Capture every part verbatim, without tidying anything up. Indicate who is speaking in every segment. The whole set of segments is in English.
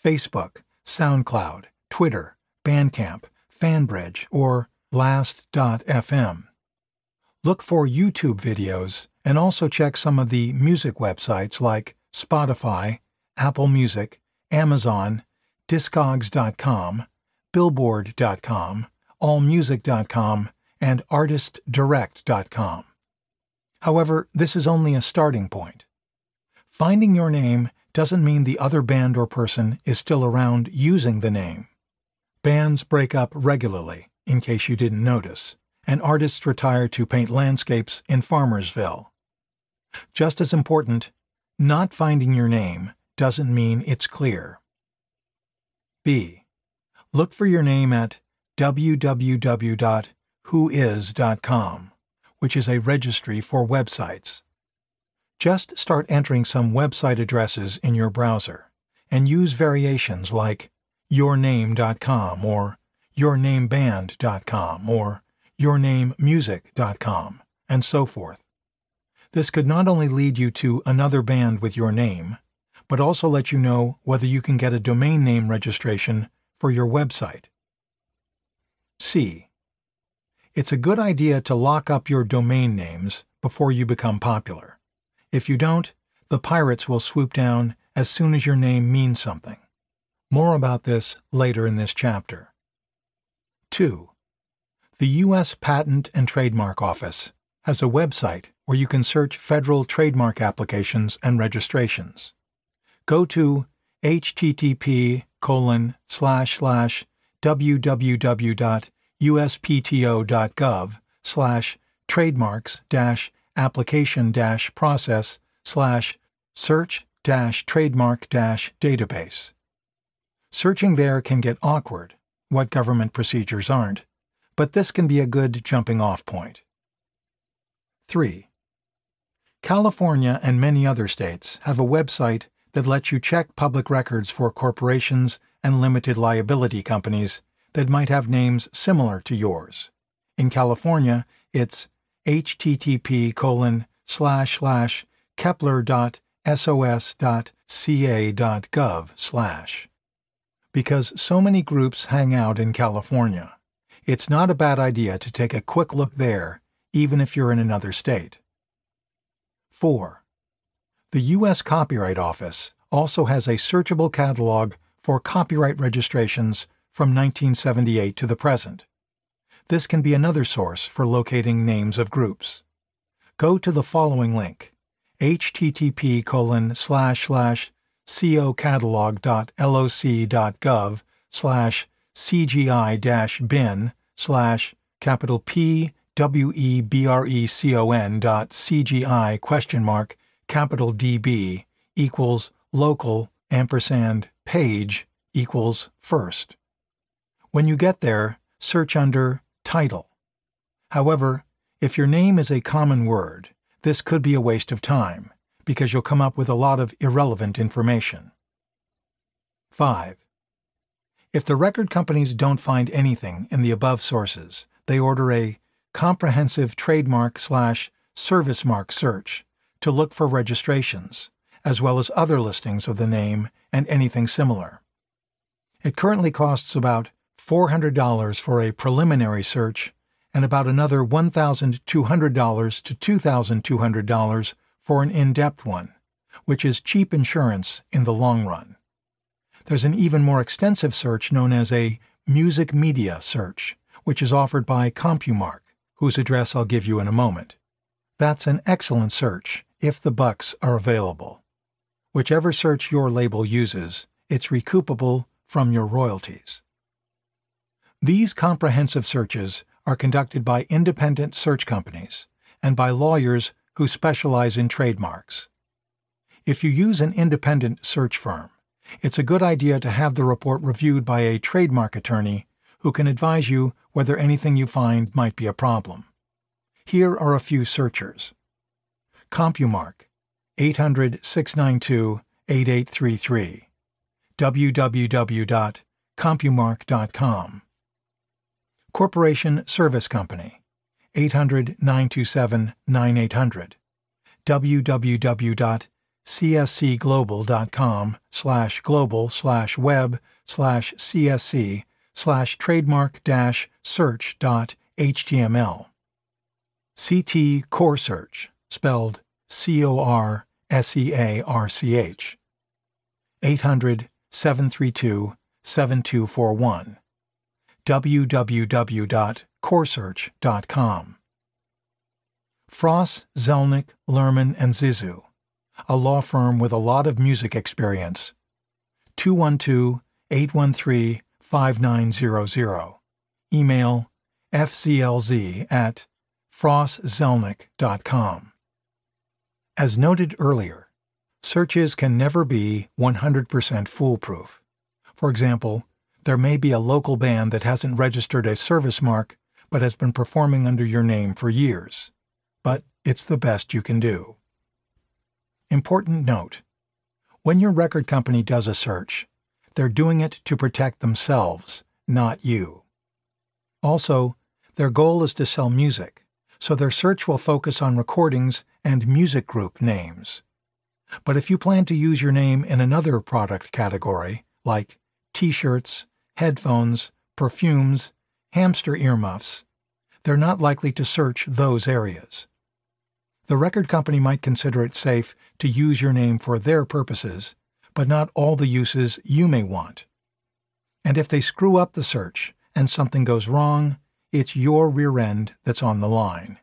Speaker 1: Facebook, SoundCloud, Twitter, Bandcamp, FanBridge, or Last dot f m. Look for YouTube videos and also check some of the music websites like Spotify, Apple Music, Amazon, Discogs dot com, Billboard dot com, All Music dot com, and Artist Direct dot com. However, this is only a starting point. Finding your name doesn't mean the other band or person is still around using the name. Bands break up regularly, in case you didn't notice, and artists retire to paint landscapes in Farmersville. Just as important, not finding your name doesn't mean it's clear. B. Look for your name at w w w dot who is dot com, which is a registry for websites. Just start entering some website addresses in your browser, and use variations like your name dot com or your name band dot com or your name music dot com, and so forth. This could not only lead you to another band with your name, but also let you know whether you can get a domain name registration for your website. C. It's a good idea to lock up your domain names before you become popular. If you don't, the pirates will swoop down as soon as your name means something. More about this later in this chapter. two. The U S Patent and Trademark Office has a website where you can search federal trademark applications and registrations. Go to http colon slash slash www dot uspto dot gov slash trademarks dash application dash process slash search dash trademark dash database. Searching there can get awkward, what government procedures aren't, but this can be a good jumping-off point. three. California and many other states have a website that lets you check public records for corporations and limited liability companies that might have names similar to yours. In California, it's http colon slash slash kepler dot sos dot ca dot gov slash. Because so many groups hang out in California, it's not a bad idea to take a quick look there, even if you're in another state. four. The U S Copyright Office also has a searchable catalog for copyright registrations from nineteen seventy-eight to the present. This can be another source for locating names of groups. Go to the following link, http colon slash slash cocatalog dot loc dot gov slash cgi dash bin slash capital P W E B R E C O N dot CGI question mark capital D B equals local ampersand page equals first. When you get there, search under title. However, if your name is a common word, this could be a waste of time because you'll come up with a lot of irrelevant information. five. If the record companies don't find anything in the above sources, they order a comprehensive trademark slash service mark search to look for registrations, as well as other listings of the name and anything similar. It currently costs about four hundred dollars for a preliminary search and about another one thousand two hundred dollars to two thousand two hundred dollars for an in-depth one, which is cheap insurance in the long run. There's an even more extensive search known as a music media search, which is offered by CompuMark, whose address I'll give you in a moment. That's an excellent search if the bucks are available. Whichever search your label uses, it's recoupable from your royalties. These comprehensive searches are conducted by independent search companies and by lawyers who specialize in trademarks. If you use an independent search firm, it's a good idea to have the report reviewed by a trademark attorney who can advise you whether anything you find might be a problem. Here are a few searchers. CompuMark, eight hundred, six nine two, eight eight three three, w w w dot compumark dot com. Corporation Service Company, eight hundred, nine two seven, nine eight hundred, w w w dot cscglobal.com slash global slash web slash csc slash trademark dash search dot html. C T Core Search, spelled C O R S E A R C H. eight hundred, seven three two, seven two four one. w w w dot core search dot com. Frost, Zelnick, Lerman and Zissou, a law firm with a lot of music experience. two one two, eight one three, five nine zero zero. Email f z l z at frost zelnick dot com. As noted earlier, searches can never be one hundred percent foolproof. For example, there may be a local band that hasn't registered a service mark but has been performing under your name for years. But it's the best you can do. Important note: when your record company does a search, they're doing it to protect themselves, not you. Also, their goal is to sell music, so their search will focus on recordings and music group names. But if you plan to use your name in another product category, like t-shirts, headphones, perfumes, hamster earmuffs, they're not likely to search those areas. The record company might consider it safe to use your name for their purposes, but not all the uses you may want. And if they screw up the search and something goes wrong, it's your rear end that's on the line.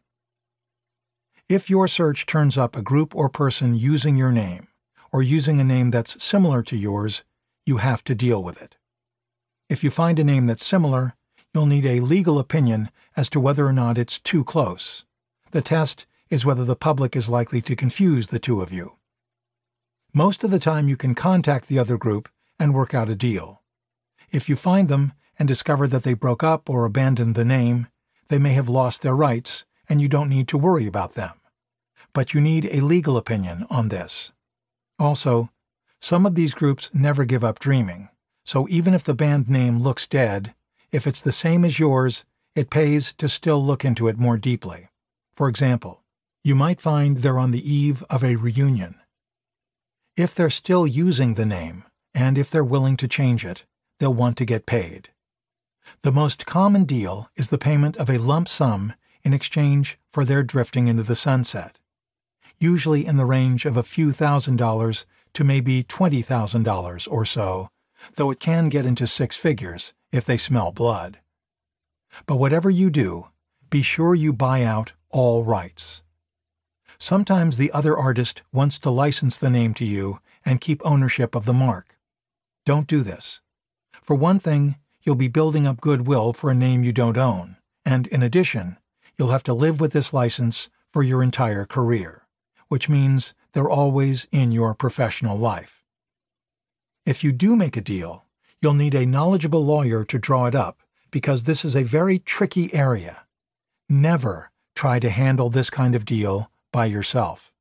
Speaker 1: If your search turns up a group or person using your name, or using a name that's similar to yours, you have to deal with it. If you find a name that's similar, you'll need a legal opinion as to whether or not it's too close. The test is whether the public is likely to confuse the two of you. Most of the time you can contact the other group and work out a deal. If you find them and discover that they broke up or abandoned the name, they may have lost their rights and you don't need to worry about them. But you need a legal opinion on this. Also, some of these groups never give up dreaming, so even if the band name looks dead, if it's the same as yours, it pays to still look into it more deeply. For example, you might find they're on the eve of a reunion. If they're still using the name, and if they're willing to change it, they'll want to get paid. The most common deal is the payment of a lump sum in exchange for their drifting into the sunset, usually in the range of a few thousand dollars to maybe twenty thousand dollars or so, though it can get into six figures if they smell blood. But whatever you do, be sure you buy out all rights. Sometimes the other artist wants to license the name to you and keep ownership of the mark. Don't do this. For one thing, you'll be building up goodwill for a name you don't own, and in addition, you'll have to live with this license for your entire career, which means they're always in your professional life. If you do make a deal, you'll need a knowledgeable lawyer to draw it up, because this is a very tricky area. Never try to handle this kind of deal by yourself.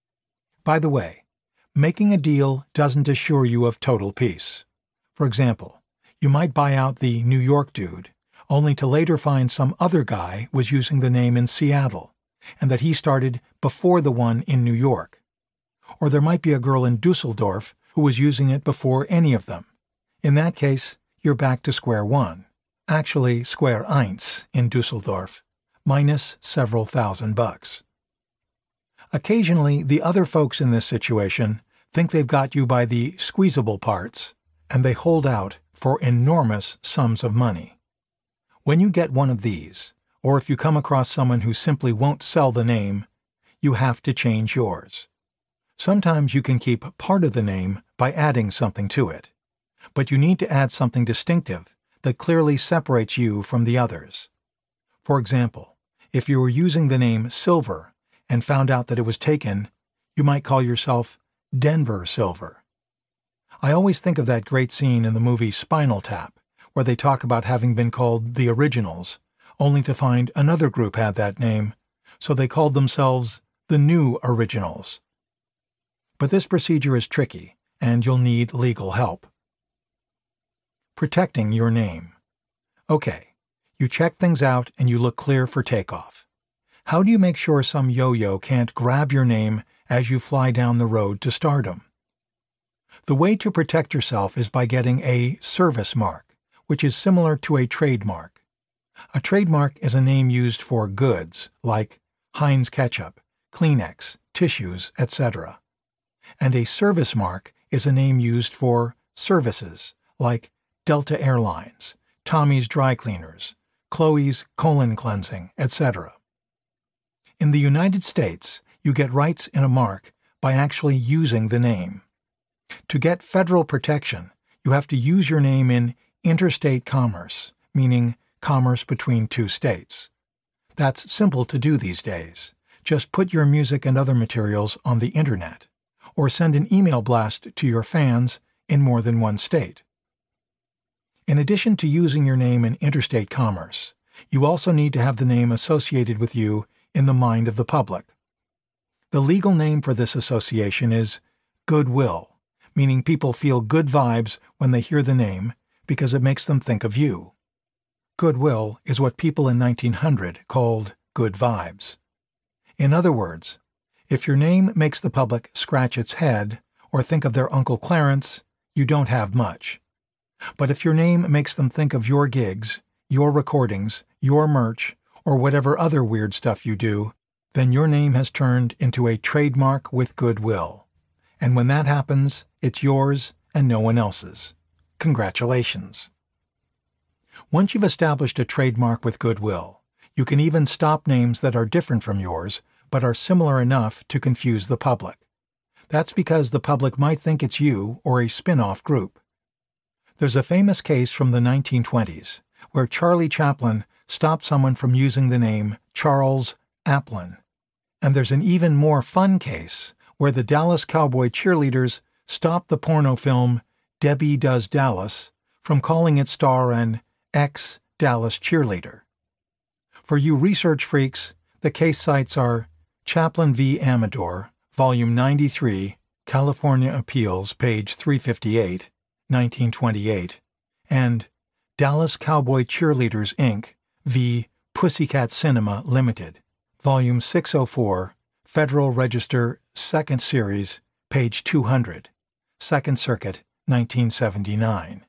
Speaker 1: By the way, making a deal doesn't assure you of total peace. For example, you might buy out the New York dude, only to later find some other guy was using the name in Seattle, and that he started before the one in New York. Or there might be a girl in Dusseldorf who was using it before any of them. In that case, you're back to square one. Actually, square eins in Dusseldorf, minus several thousand bucks. Occasionally, the other folks in this situation think they've got you by the squeezable parts, and they hold out for enormous sums of money. When you get one of these, or if you come across someone who simply won't sell the name, you have to change yours. Sometimes you can keep part of the name by adding something to it, but you need to add something distinctive that clearly separates you from the others. For example, if you were using the name Silver and found out that it was taken, you might call yourself Denver Silver. I always think of that great scene in the movie Spinal Tap, where they talk about having been called the Originals, only to find another group had that name, so they called themselves the New Originals. But this procedure is tricky, and you'll need legal help. Protecting your name. Okay, you check things out and you look clear for takeoff. How do you make sure some yo-yo can't grab your name as you fly down the road to stardom. The way to protect yourself is by getting a service mark, which is similar to a trademark. A trademark is a name used for goods, like Heinz ketchup, Kleenex, tissues, et cetera. And a service mark is a name used for services, like Delta Airlines, Tommy's Dry Cleaners, Chloe's Colon Cleansing, et cetera. In the United States, you get rights in a mark by actually using the name. To get federal protection, you have to use your name in interstate commerce, meaning commerce between two states. That's simple to do these days. Just put your music and other materials on the internet, or send an email blast to your fans in more than one state. In addition to using your name in interstate commerce, you also need to have the name associated with you in the mind of the public. The legal name for this association is goodwill, meaning people feel good vibes when they hear the name because it makes them think of you. Goodwill is what people in nineteen hundred called good vibes. In other words, if your name makes the public scratch its head or think of their Uncle Clarence, you don't have much. But if your name makes them think of your gigs, your recordings, your merch, or whatever other weird stuff you do, then your name has turned into a trademark with goodwill. And when that happens, it's yours and no one else's. Congratulations. Once you've established a trademark with goodwill, you can even stop names that are different from yours, but are similar enough to confuse the public. That's because the public might think it's you or a spin-off group. There's a famous case from the nineteen twenties where Charlie Chaplin stopped someone from using the name Charles Applin. And there's an even more fun case where the Dallas Cowboy cheerleaders stopped the porno film Debbie Does Dallas from calling its star an ex-Dallas cheerleader. For you research freaks, the case sites are Chaplin v. Amador, Volume ninety-three, California Appeals, page three fifty-eight, nineteen twenty-eight, and Dallas Cowboy Cheerleaders, Incorporated v. Pussycat Cinema Limited, Volume six oh four, Federal Register, second Series, page two hundred, Second Circuit, nineteen seventy-nine.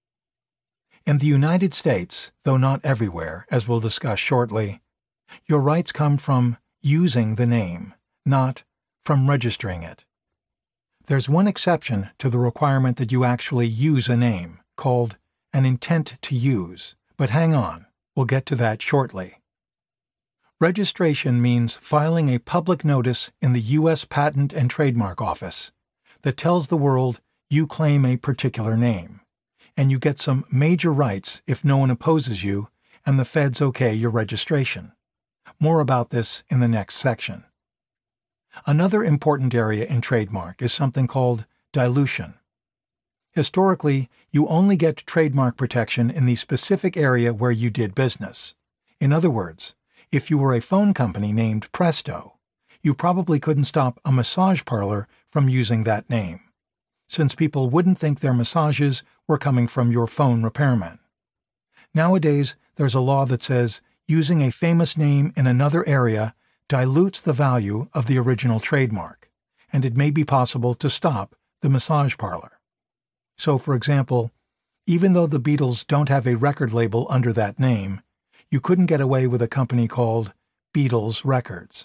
Speaker 1: In the United States, though not everywhere, as we'll discuss shortly, your rights come from using the name, not from registering it. There's one exception to the requirement that you actually use a name, called an intent to use, but hang on, we'll get to that shortly. Registration means filing a public notice in the U S Patent and Trademark Office that tells the world you claim a particular name, and you get some major rights if no one opposes you and the feds okay your registration. More about this in the next section. Another important area in trademark is something called dilution. Historically, you only get trademark protection in the specific area where you did business. In other words, if you were a phone company named Presto, you probably couldn't stop a massage parlor from using that name, since people wouldn't think their massages were coming from your phone repairman. Nowadays, there's a law that says using a famous name in another area dilutes the value of the original trademark, and it may be possible to stop the massage parlor. So, for example, even though the Beatles don't have a record label under that name, you couldn't get away with a company called Beatles Records.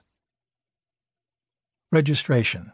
Speaker 1: Registration.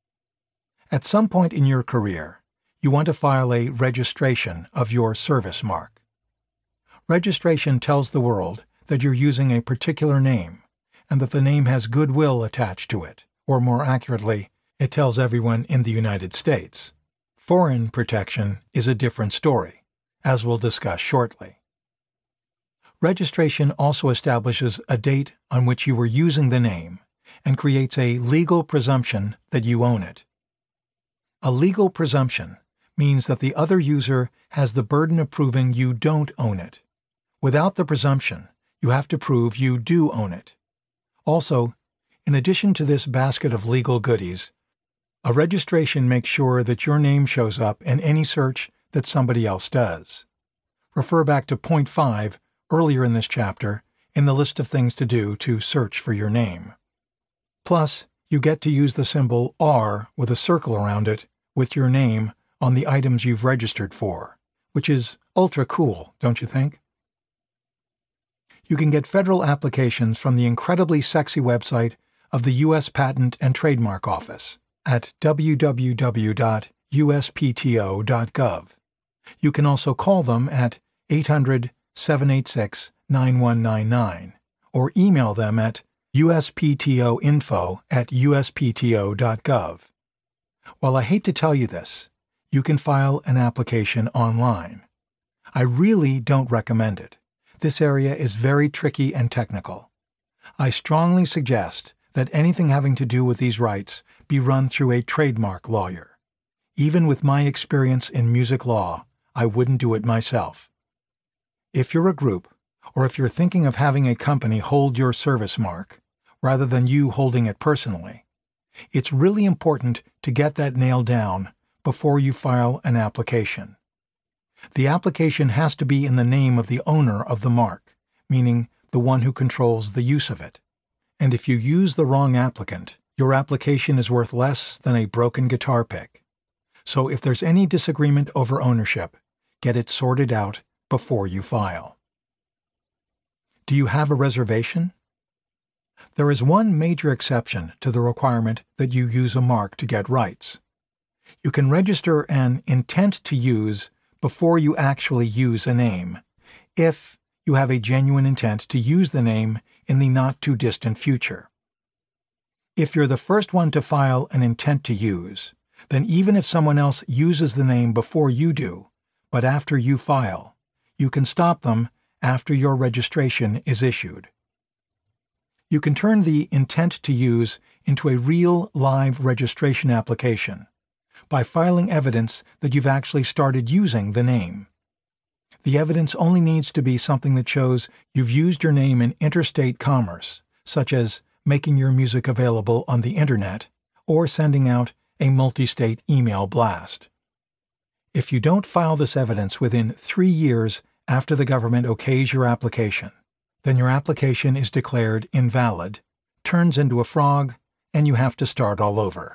Speaker 1: At some point in your career, you want to file a registration of your service mark. Registration tells the world that you're using a particular name, and that the name has goodwill attached to it, or more accurately, it tells everyone in the United States. Foreign protection is a different story, as we'll discuss shortly. Registration also establishes a date on which you were using the name and creates a legal presumption that you own it. A legal presumption means that the other user has the burden of proving you don't own it. Without the presumption, you have to prove you do own it. Also, in addition to this basket of legal goodies, a registration makes sure that your name shows up in any search that somebody else does. Refer back to point five earlier in this chapter in the list of things to do to search for your name. Plus, you get to use the symbol R with a circle around it with your name on the items you've registered for, which is ultra cool, don't you think? You can get federal applications from the incredibly sexy website of the U S Patent and Trademark Office at w w w dot u s p t o dot gov. You can also call them at eight hundred, seven eight six, nine one nine nine or email them at u s p t o info at u s p t o dot gov. While I hate to tell you this, you can file an application online. I really don't recommend it. This area is very tricky and technical. I strongly suggest that anything having to do with these rights be run through a trademark lawyer. Even with my experience in music law, I wouldn't do it myself. If you're a group, or if you're thinking of having a company hold your service mark, rather than you holding it personally, it's really important to get that nailed down before you file an application. The application has to be in the name of the owner of the mark, meaning the one who controls the use of it. And if you use the wrong applicant, your application is worth less than a broken guitar pick. So if there's any disagreement over ownership, get it sorted out before you file. Do you have a reservation? There is one major exception to the requirement that you use a mark to get rights. You can register an intent to use before you actually use a name, if you have a genuine intent to use the name in the not-too-distant future. If you're the first one to file an intent to use, then even if someone else uses the name before you do, but after you file, you can stop them after your registration is issued. You can turn the intent to use into a real live registration application by filing evidence that you've actually started using the name. The evidence only needs to be something that shows you've used your name in interstate commerce, such as making your music available on the Internet or sending out a multi-state email blast. If you don't file this evidence within three years after the government okays your application, then your application is declared invalid, turns into a frog, and you have to start all over.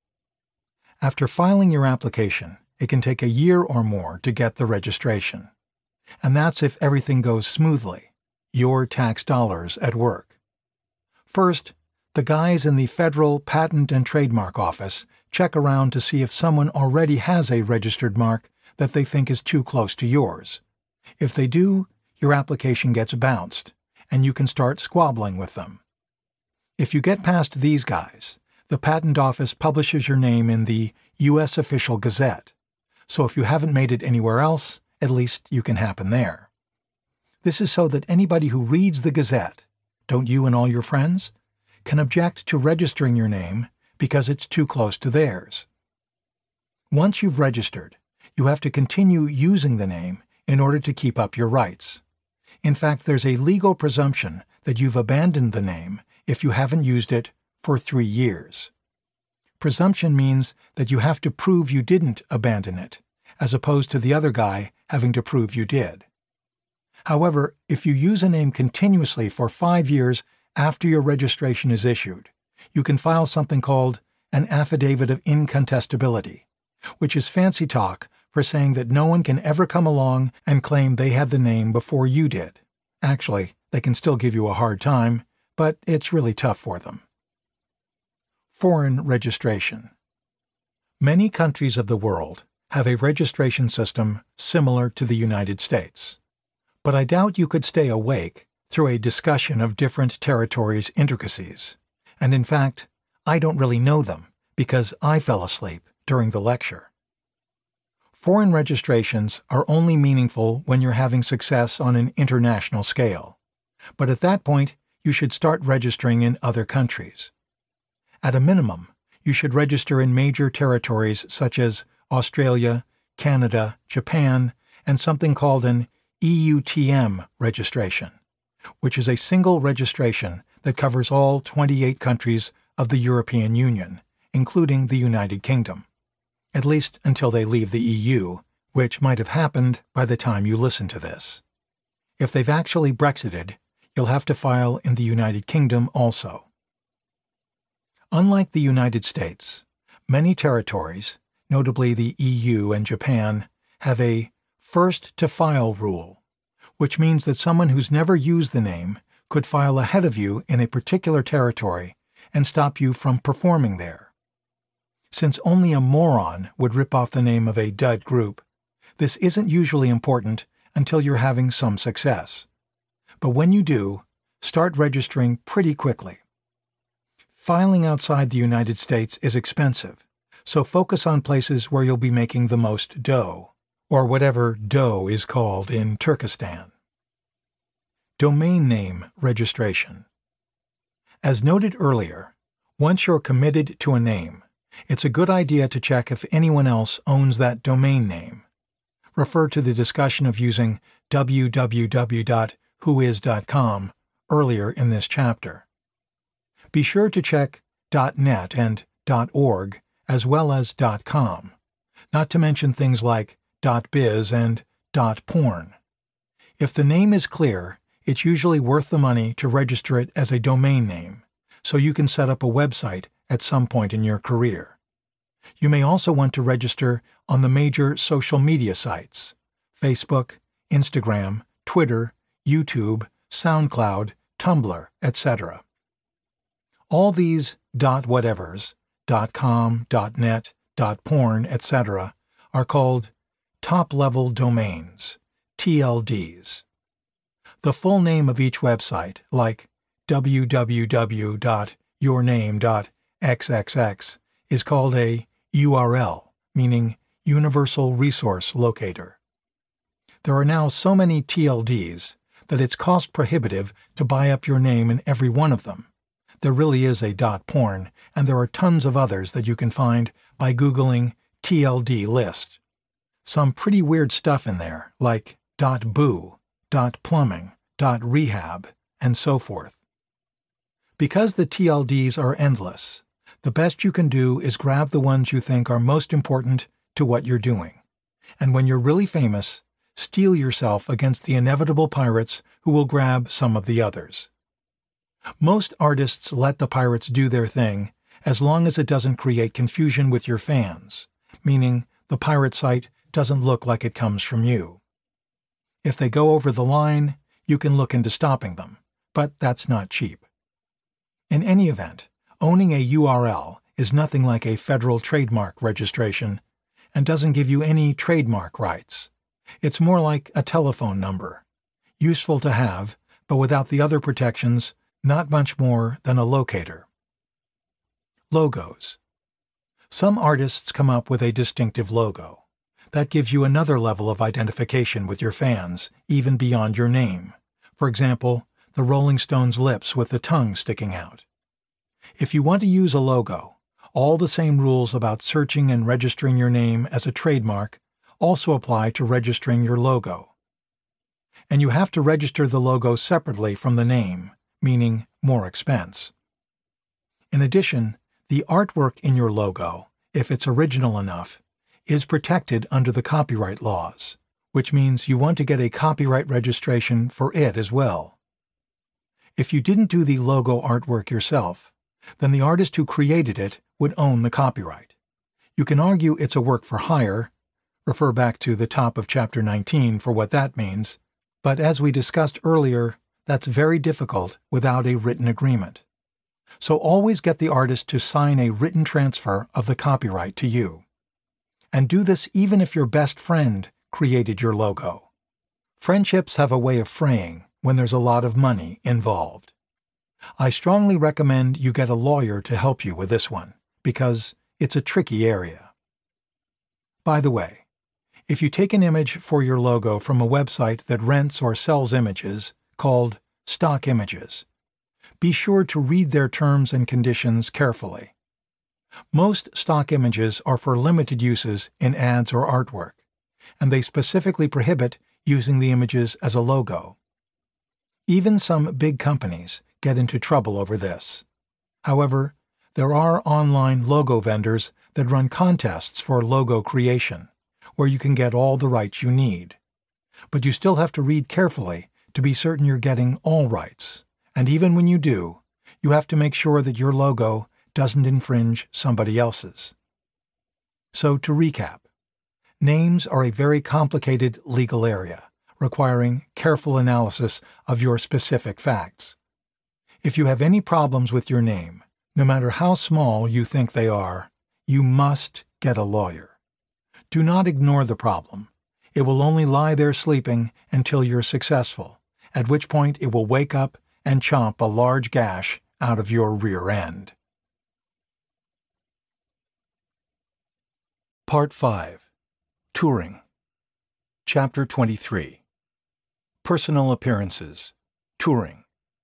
Speaker 1: After filing your application, it can take a year or more to get the registration. And that's if everything goes smoothly, your tax dollars at work. First, the guys in the Federal Patent and Trademark Office check around to see if someone already has a registered mark that they think is too close to yours. If they do, your application gets bounced, and you can start squabbling with them. If you get past these guys, the Patent Office publishes your name in the U S Official Gazette, so if you haven't made it anywhere else, at least you can happen there. This is so that anybody who reads the Gazette, don't you and all your friends, can object to registering your name because it's too close to theirs. Once you've registered, you have to continue using the name in order to keep up your rights. In fact, there's a legal presumption that you've abandoned the name if you haven't used it for three years. Presumption means that you have to prove you didn't abandon it, as opposed to the other guy having to prove you did. However, if you use a name continuously for five years after your registration is issued, you can file something called an affidavit of incontestability, which is fancy talk for saying that no one can ever come along and claim they had the name before you did. Actually, they can still give you a hard time, but it's really tough for them. Foreign registration. Many countries of the world have a registration system similar to the United States, but I doubt you could stay awake through a discussion of different territories' intricacies, and in fact, I don't really know them because I fell asleep during the lecture. Foreign registrations are only meaningful when you're having success on an international scale, but at that point, you should start registering in other countries. At a minimum, you should register in major territories such as Australia, Canada, Japan, and something called an E U T M registration, which is a single registration that covers all twenty-eight countries of the European Union, including the United Kingdom, at least until they leave the E U, which might have happened by the time you listen to this. If they've actually Brexited, you'll have to file in the United Kingdom also. Unlike the United States, many territories, notably the E U and Japan, have a first-to-file rule, which means that someone who's never used the name could file ahead of you in a particular territory and stop you from performing there. Since only a moron would rip off the name of a dud group, this isn't usually important until you're having some success. But when you do, start registering pretty quickly. Filing outside the United States is expensive, so focus on places where you'll be making the most dough, or whatever dough is called in Turkestan. Domain name registration. As noted earlier, once you're committed to a name, it's a good idea to check if anyone else owns that domain name. Refer to the discussion of using w w w dot whois dot com earlier in this chapter. Be sure to check .net and .org as well as .com, not to mention things like .biz and .porn. If the name is clear, it's usually worth the money to register it as a domain name, so you can set up a website at some point in your career. You may also want to register on the major social media sites: Facebook, Instagram, Twitter, YouTube, SoundCloud, Tumblr, et cetera. All these .whatevers, .com, .net, .porn, et cetera are called top-level domains, T L Ds. The full name of each website, like w w w dot your name dot x x x, is called a U R L, meaning Universal Resource Locator. There are now so many T L Ds that it's cost prohibitive to buy up your name in every one of them. There really is a .porn, and there are tons of others that you can find by Googling T L D list. Some pretty weird stuff in there, like .boo, .plumbing, .rehab, and so forth. Because the T L Ds are endless, the best you can do is grab the ones you think are most important to what you're doing. And when you're really famous, steel yourself against the inevitable pirates who will grab some of the others. Most artists let the pirates do their thing as long as it doesn't create confusion with your fans, meaning the pirate site doesn't look like it comes from you. If they go over the line, you can look into stopping them, but that's not cheap. In any event, owning a U R L is nothing like a federal trademark registration and doesn't give you any trademark rights. It's more like a telephone number, useful to have, but without the other protections, not much more than a locator. Logos. Some artists come up with a distinctive logo. That gives you another level of identification with your fans, even beyond your name. For example, the Rolling Stones' lips with the tongue sticking out. If you want to use a logo, all the same rules about searching and registering your name as a trademark also apply to registering your logo. And you have to register the logo separately from the name, meaning more expense. In addition, the artwork in your logo, if it's original enough, is protected under the copyright laws, which means you want to get a copyright registration for it as well. If you didn't do the logo artwork yourself, then the artist who created it would own the copyright. You can argue it's a work for hire, refer back to the top of Chapter nineteen for what that means, but as we discussed earlier, that's very difficult without a written agreement. So always get the artist to sign a written transfer of the copyright to you. And do this even if your best friend created your logo. Friendships have a way of fraying when there's a lot of money involved. I strongly recommend you get a lawyer to help you with this one, because it's a tricky area. By the way, if you take an image for your logo from a website that rents or sells images, called stock images, be sure to read their terms and conditions carefully. Most stock images are for limited uses in ads or artwork, and they specifically prohibit using the images as a logo. Even some big companies get into trouble over this. However, there are online logo vendors that run contests for logo creation, where you can get all the rights you need. But you still have to read carefully to be certain you're getting all rights, and even when you do, you have to make sure that your logo doesn't infringe somebody else's. So to recap, names are a very complicated legal area, requiring careful analysis of your specific facts. If you have any problems with your name, no matter how small you think they are, you must get a lawyer. Do not ignore the problem. It will only lie there sleeping until you're successful, at which point it will wake up and chomp a large gash out of your rear end. Part five. Touring. Chapter twenty-three. Personal Appearances. Touring.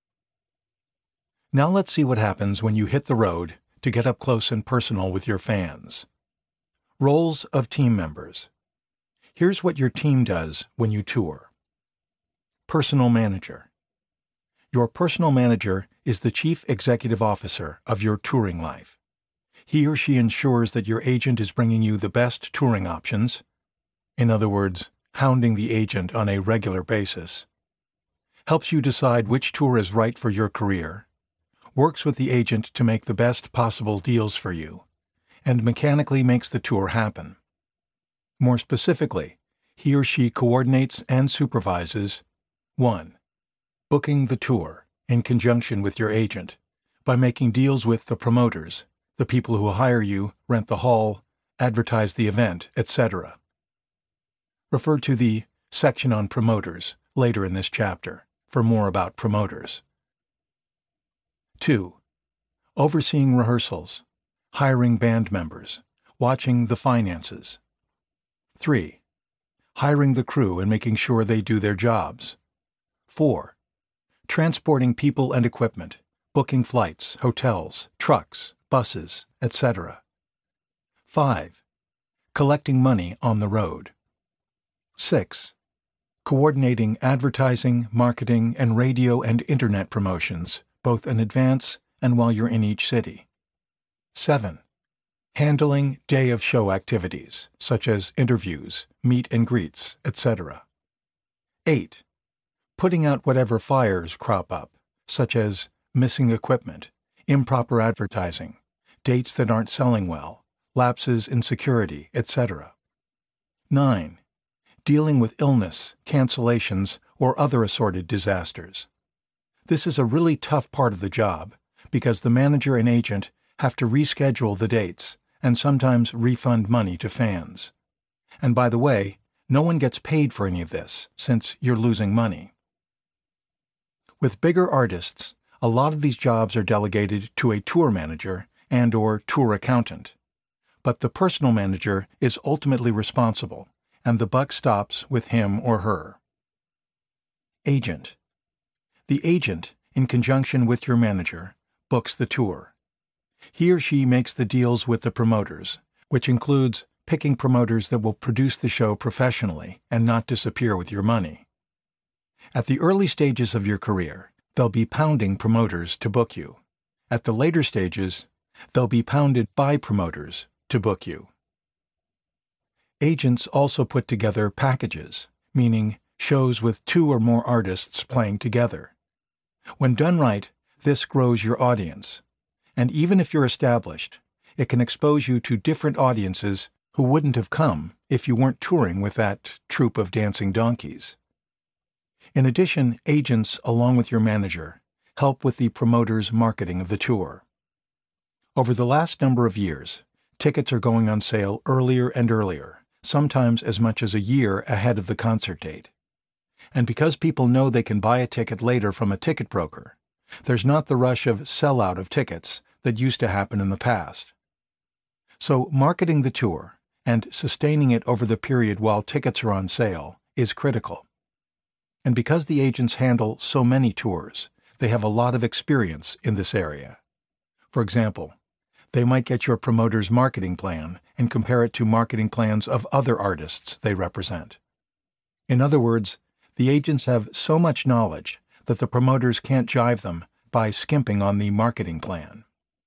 Speaker 1: Now let's see what happens when you hit the road to get up close and personal with your fans. Roles of team members. Here's what your team does when you tour. Personal manager. Your personal manager is the chief executive officer of your touring life. He or she ensures that your agent is bringing you the best touring options, in other words, hounding the agent on a regular basis, helps you decide which tour is right for your career, works with the agent to make the best possible deals for you, and mechanically makes the tour happen. More specifically, he or she coordinates and supervises one. Booking the tour in conjunction with your agent by making deals with the promoters, the people who hire you, rent the hall, advertise the event, et cetera. Refer to the section on promoters later in this chapter for more about promoters. two. Overseeing rehearsals, hiring band members, watching the finances. three. Hiring the crew and making sure they do their jobs. four. Transporting people and equipment, booking flights, hotels, trucks, buses, et cetera. five. Collecting money on the road. six. Coordinating advertising, marketing, and radio and internet promotions, both in advance and while you're in each city. seven. Handling day-of-show activities, such as interviews, meet and greets, et cetera. eight. Putting out whatever fires crop up, such as missing equipment, improper advertising, dates that aren't selling well, lapses in security, et cetera. nine. Dealing with illness, cancellations, or other assorted disasters. This is a really tough part of the job because the manager and agent have to reschedule the dates and sometimes refund money to fans. And by the way, no one gets paid for any of this since you're losing money. With bigger artists, a lot of these jobs are delegated to a tour manager and or tour accountant. But the personal manager is ultimately responsible, and the buck stops with him or her. Agent. The agent, in conjunction with your manager, books the tour. He or she makes the deals with the promoters, which includes picking promoters that will produce the show professionally and not disappear with your money. At the early stages of your career, they'll be pounding promoters to book you. At the later stages, they'll be pounded by promoters to book you. Agents also put together packages, meaning shows with two or more artists playing together. When done right, this grows your audience. And even if you're established, it can expose you to different audiences who wouldn't have come if you weren't touring with that troupe of dancing donkeys. In addition, agents, along with your manager, help with the promoter's marketing of the tour. Over the last number of years, tickets are going on sale earlier and earlier, sometimes as much as a year ahead of the concert date. And because people know they can buy a ticket later from a ticket broker, there's not the rush of sellout of tickets that used to happen in the past. So marketing the tour and sustaining it over the period while tickets are on sale is critical. And because the agents handle so many tours, they have a lot of experience in this area. For example, they might get your promoter's marketing plan and compare it to marketing plans of other artists they represent. In other words, the agents have so much knowledge that the promoters can't jive them by skimping on the marketing plan.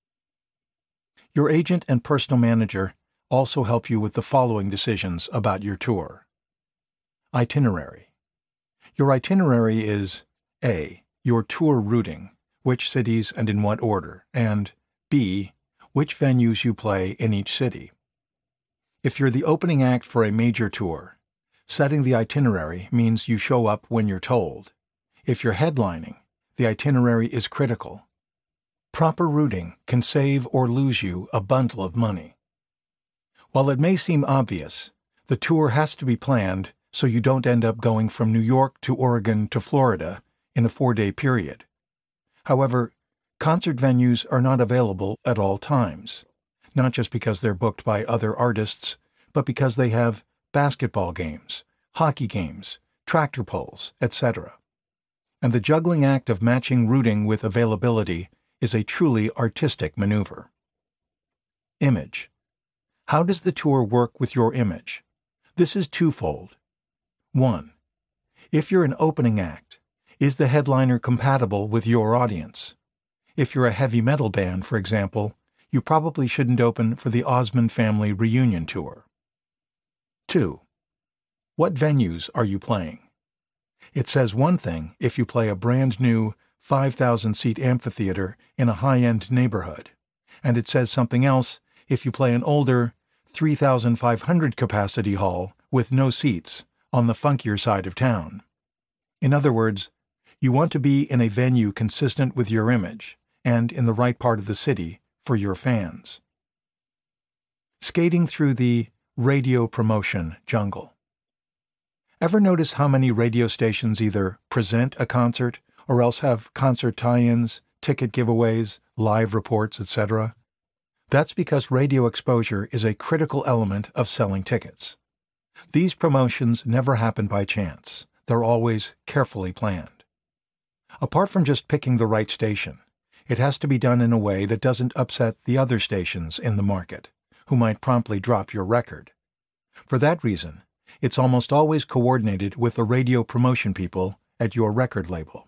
Speaker 1: Your agent and personal manager also help you with the following decisions about your tour. Itinerary. Your itinerary is A. Your tour routing, which cities and in what order, and B. which venues you play in each city. If you're the opening act for a major tour, setting the itinerary means you show up when you're told. If you're headlining, the itinerary is critical. Proper routing can save or lose you a bundle of money. While it may seem obvious, the tour has to be planned so you don't end up going from New York to Oregon to Florida in a four-day period. However, concert venues are not available at all times, not just because they're booked by other artists, but because they have basketball games, hockey games, tractor pulls, et cetera. And the juggling act of matching routing with availability is a truly artistic maneuver. Image. How does the tour work with your image? This is twofold. One, if you're an opening act, is the headliner compatible with your audience? If you're a heavy metal band, for example, you probably shouldn't open for the Osmond Family reunion tour. Two, what venues are you playing? It says one thing if you play a brand new five thousand seat amphitheater in a high-end neighborhood, and it says something else if you play an older three thousand five hundred capacity hall with no seats on the funkier side of town. In other words, you want to be in a venue consistent with your image and in the right part of the city for your fans. Skating through the radio promotion jungle. Ever notice how many radio stations either present a concert or else have concert tie-ins, ticket giveaways, live reports, et cetera? That's because radio exposure is a critical element of selling tickets. These promotions never happen by chance. They're always carefully planned. Apart from just picking the right station, it has to be done in a way that doesn't upset the other stations in the market, who might promptly drop your record. For that reason, it's almost always coordinated with the radio promotion people at your record label.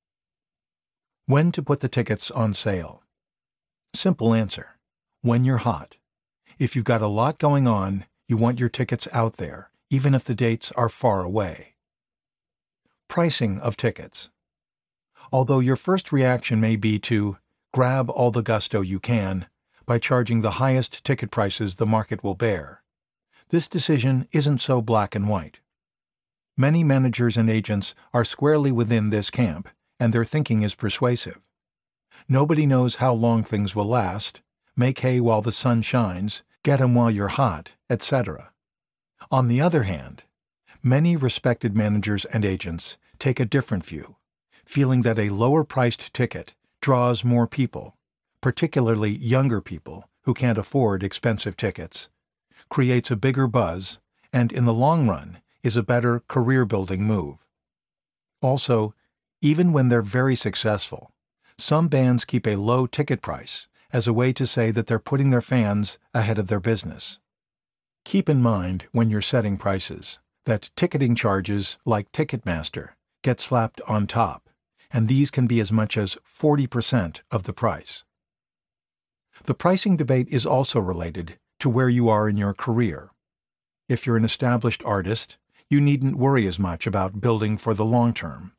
Speaker 1: When to put the tickets on sale? Simple answer. When you're hot. If you've got a lot going on, you want your tickets out there, even if the dates are far away. Pricing of tickets. Although your first reaction may be to grab all the gusto you can by charging the highest ticket prices the market will bear, this decision isn't so black and white. Many managers and agents are squarely within this camp, and their thinking is persuasive. Nobody knows how long things will last, make hay while the sun shines, get 'em while you're hot, et cetera. On the other hand, many respected managers and agents take a different view, feeling that a lower-priced ticket draws more people, particularly younger people who can't afford expensive tickets, creates a bigger buzz, and in the long run is a better career-building move. Also, even when they're very successful, some bands keep a low ticket price as a way to say that they're putting their fans ahead of their business. Keep in mind when you're setting prices that ticketing charges like Ticketmaster get slapped on top, and these can be as much as forty percent of the price. The pricing debate is also related to where you are in your career. If you're an established artist, you needn't worry as much about building for the long term.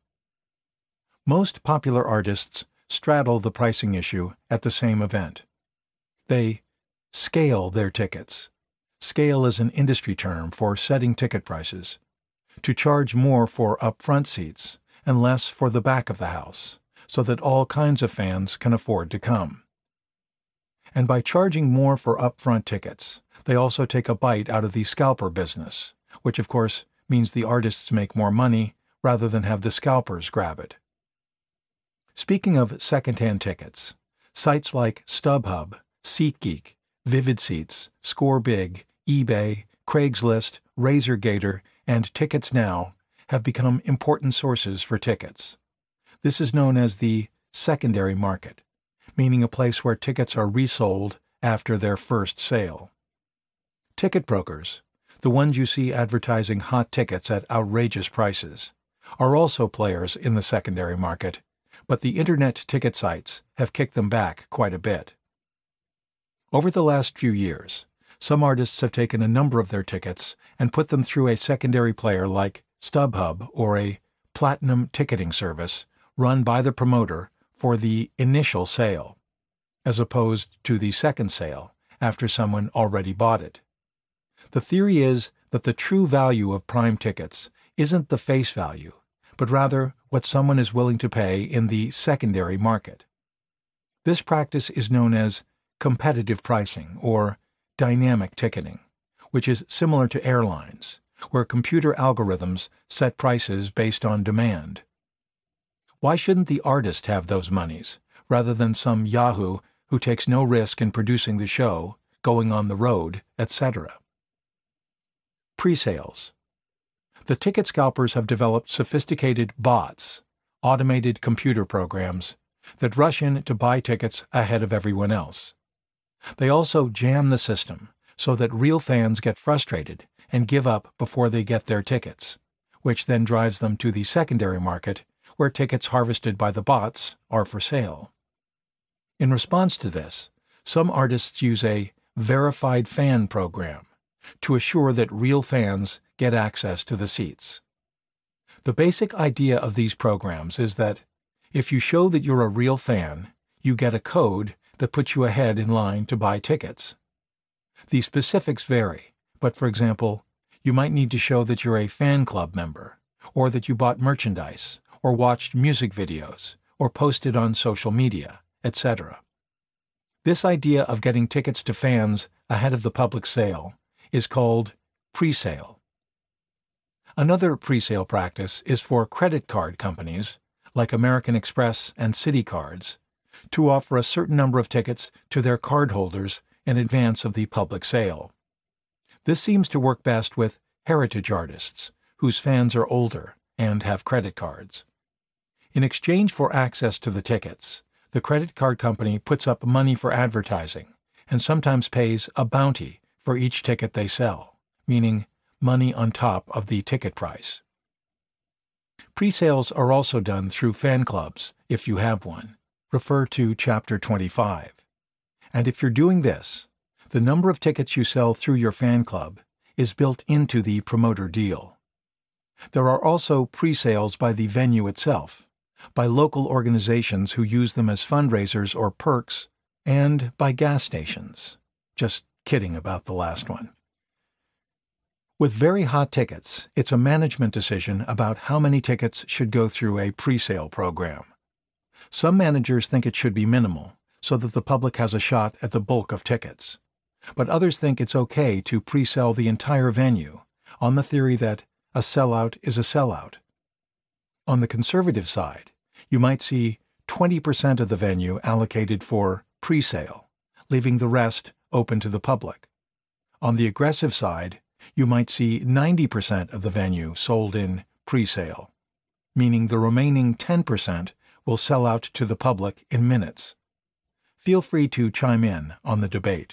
Speaker 1: Most popular artists straddle the pricing issue at the same event. They scale their tickets. Scale is an industry term for setting ticket prices, to charge more for upfront seats and less for the back of the house, so that all kinds of fans can afford to come. And by charging more for upfront tickets, they also take a bite out of the scalper business, which of course means the artists make more money rather than have the scalpers grab it. Speaking of secondhand tickets, sites like StubHub, SeatGeek, Vivid Seats, ScoreBig, eBay, Craigslist, RazorGator, and TicketsNow have become important sources for tickets. This is known as the secondary market, meaning a place where tickets are resold after their first sale. Ticket brokers, the ones you see advertising hot tickets at outrageous prices, are also players in the secondary market, but the internet ticket sites have kicked them back quite a bit. Over the last few years, some artists have taken a number of their tickets and put them through a secondary player like StubHub or a platinum ticketing service run by the promoter for the initial sale. as opposed to the second sale, after someone already bought it. The theory is that the true value of prime tickets isn't the face value, but rather what someone is willing to pay in the secondary market. This practice is known as competitive pricing or dynamic ticketing, which is similar to airlines, where computer algorithms set prices based on demand. Why shouldn't the artist have those monies, rather than some yahoo who takes no risk in producing the show, going on the road, et cetera? Pre-sales. The ticket scalpers have developed sophisticated bots, automated computer programs, that rush in to buy tickets ahead of everyone else. They also jam the system so that real fans get frustrated and give up before they get their tickets, which then drives them to the secondary market where tickets harvested by the bots are for sale. In response to this, some artists use a verified fan program to assure that real fans get access to the seats. The basic idea of these programs is that if you show that you're a real fan, you get a code that puts you ahead in line to buy tickets. The specifics vary, but for example, you might need to show that you're a fan club member, or that you bought merchandise, or watched music videos, or posted on social media, et cetera. This idea of getting tickets to fans ahead of the public sale is called pre-sale. Another pre-sale practice is for credit card companies, like American Express and Citi Cards, to offer a certain number of tickets to their cardholders in advance of the public sale. This seems to work best with heritage artists, whose fans are older and have credit cards. In exchange for access to the tickets, the credit card company puts up money for advertising and sometimes pays a bounty for each ticket they sell, meaning money on top of the ticket price. Pre-sales are also done through fan clubs, if you have one. Refer to Chapter twenty-five. And if you're doing this, the number of tickets you sell through your fan club is built into the promoter deal. There are also pre-sales by the venue itself, by local organizations who use them as fundraisers or perks, and by gas stations. Just kidding about the last one. With very hot tickets, it's a management decision about how many tickets should go through a pre-sale program. Some managers think it should be minimal, so that the public has a shot at the bulk of tickets. But others think it's okay to pre-sell the entire venue, on the theory that a sellout is a sellout. On the conservative side, you might see twenty percent of the venue allocated for pre-sale, leaving the rest open to the public. On the aggressive side, you might see ninety percent of the venue sold in pre-sale, meaning the remaining ten percent will sell out to the public in minutes. Feel free to chime in on the debate.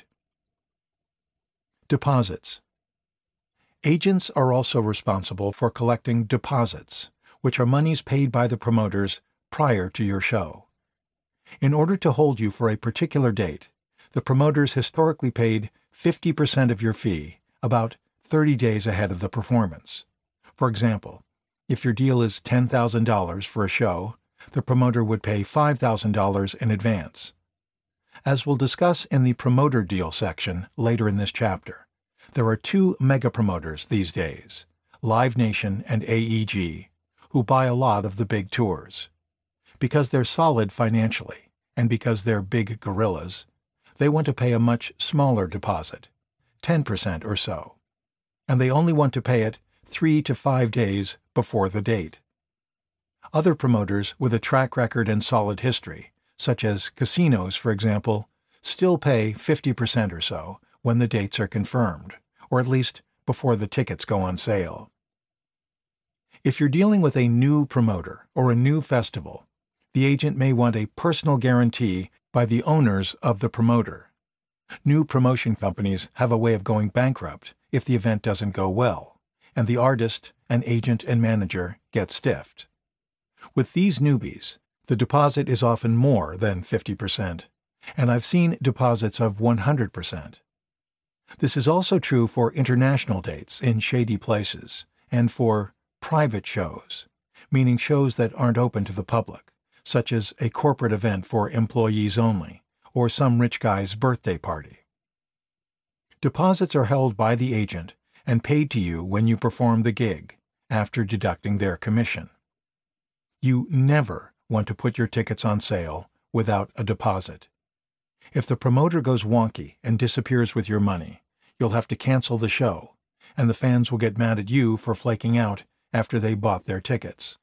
Speaker 1: Deposits. Agents are also responsible for collecting deposits, which are monies paid by the promoters prior to your show. In order to hold you for a particular date, the promoters historically paid fifty percent of your fee about thirty days ahead of the performance. For example, if your deal is ten thousand dollars for a show, the promoter would pay five thousand dollars in advance. As we'll discuss in the promoter deal section later in this chapter, there are two mega promoters these days, Live Nation and A E G, who buy a lot of the big tours. Because they're solid financially, and because they're big gorillas, they want to pay a much smaller deposit, ten percent or so, and they only want to pay it three to five days before the date. Other promoters with a track record and solid history, such as casinos, for example, still pay fifty percent or so when the dates are confirmed, or at least before the tickets go on sale. If you're dealing with a new promoter or a new festival, the agent may want a personal guarantee by the owners of the promoter. New promotion companies have a way of going bankrupt if the event doesn't go well, and the artist, an agent, and manager get stiffed. With these newbies, the deposit is often more than fifty percent, and I've seen deposits of one hundred percent. This is also true for international dates in shady places and for private shows, meaning shows that aren't open to the public, such as a corporate event for employees only, or some rich guy's birthday party. Deposits are held by the agent and paid to you when you perform the gig, after deducting their commission. You never want to put your tickets on sale without a deposit. If the promoter goes wonky and disappears with your money, you'll have to cancel the show, and the fans will get mad at you for flaking out after they bought their tickets.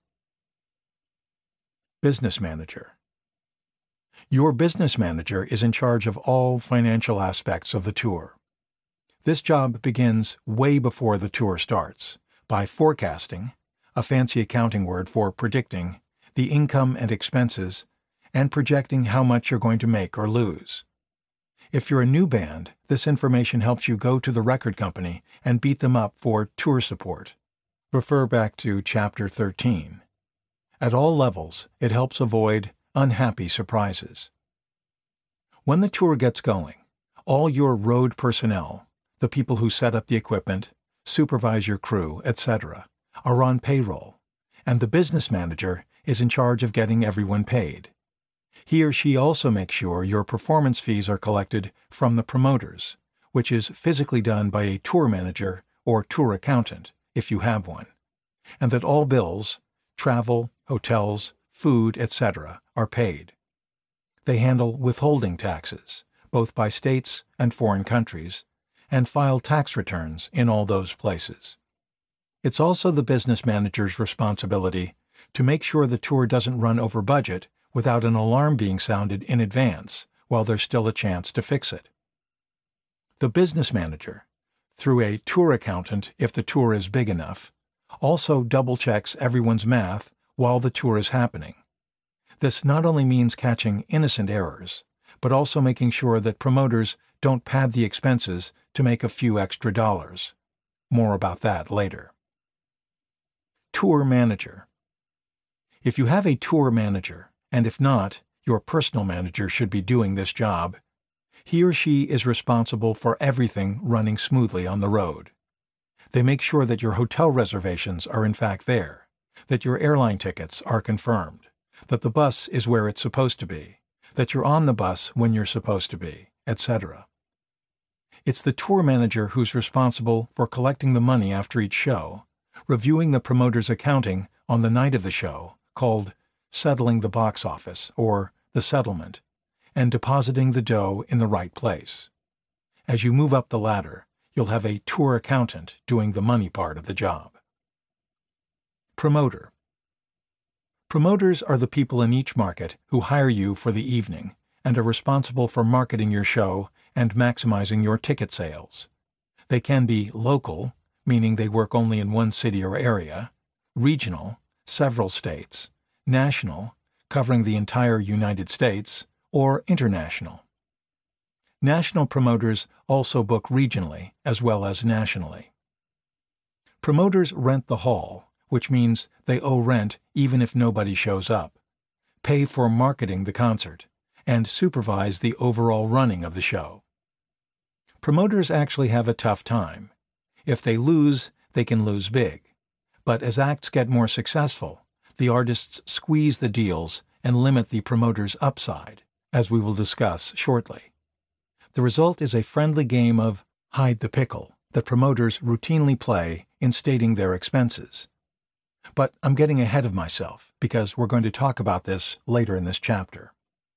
Speaker 1: Business Manager. Your business manager is in charge of all financial aspects of the tour. This job begins way before the tour starts, by forecasting, a fancy accounting word for predicting, the income and expenses, and projecting how much you're going to make or lose. If you're a new band, this information helps you go to the record company and beat them up for tour support. Refer back to Chapter thirteen. At all levels, it helps avoid unhappy surprises. When the tour gets going, all your road personnel, the people who set up the equipment, supervise your crew, et cetera, are on payroll, and the business manager is in charge of getting everyone paid. He or she also makes sure your performance fees are collected from the promoters, which is physically done by a tour manager or tour accountant, if you have one, and that all bills, travel, hotels, food, et cetera, are paid. They handle withholding taxes, both by states and foreign countries, and file tax returns in all those places. It's also the business manager's responsibility to make sure the tour doesn't run over budget without an alarm being sounded in advance while there's still a chance to fix it. The business manager, through a tour accountant if the tour is big enough, also double-checks everyone's math while the tour is happening. This not only means catching innocent errors, but also making sure that promoters don't pad the expenses to make a few extra dollars. More about that later. Tour manager. If you have a tour manager, and if not, your personal manager should be doing this job, he or she is responsible for everything running smoothly on the road. They make sure that your hotel reservations are in fact there, that your airline tickets are confirmed, that the bus is where it's supposed to be, that you're on the bus when you're supposed to be, et cetera. It's the tour manager who's responsible for collecting the money after each show, reviewing the promoter's accounting on the night of the show, called settling the box office, or the settlement, and depositing the dough in the right place. As you move up the ladder, you'll have a tour accountant doing the money part of the job. Promoter. Promoters are the people in each market who hire you for the evening and are responsible for marketing your show and maximizing your ticket sales. They can be local, meaning they work only in one city or area, regional, several states, national, covering the entire United States, or international. National promoters also book regionally as well as nationally. Promoters rent the hall, which means they owe rent even if nobody shows up, pay for marketing the concert, and supervise the overall running of the show. Promoters actually have a tough time. If they lose, they can lose big. But as acts get more successful, the artists squeeze the deals and limit the promoter's upside, as we will discuss shortly. The result is a friendly game of hide the pickle that promoters routinely play in stating their expenses. But I'm getting ahead of myself because we're going to talk about this later in this chapter.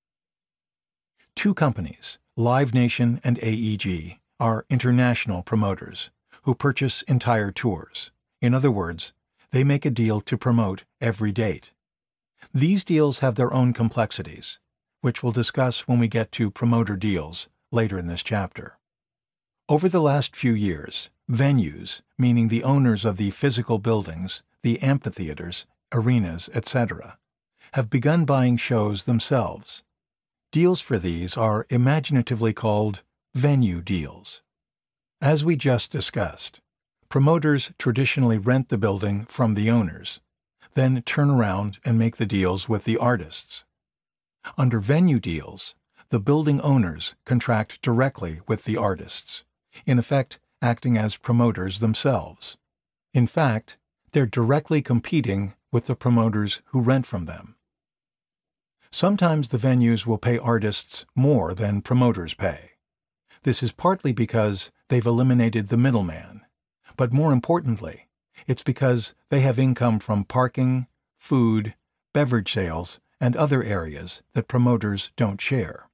Speaker 1: Two companies, Live Nation and A E G, are international promoters who purchase entire tours. In other words, they make a deal to promote every date. These deals have their own complexities, which we'll discuss when we get to promoter deals later in this chapter. Over the last few years, venues, meaning the owners of the physical buildings, the amphitheaters, arenas, et cetera, have begun buying shows themselves. Deals for these are imaginatively called venue deals. As we just discussed, promoters traditionally rent the building from the owners, then turn around and make the deals with the artists. Under venue deals, the building owners contract directly with the artists, in effect acting as promoters themselves. In fact, they're directly competing with the promoters who rent from them. Sometimes the venues will pay artists more than promoters pay. This is partly because they've eliminated the middleman, but more importantly, it's because they have income from parking, food, beverage sales, and other areas that promoters don't share.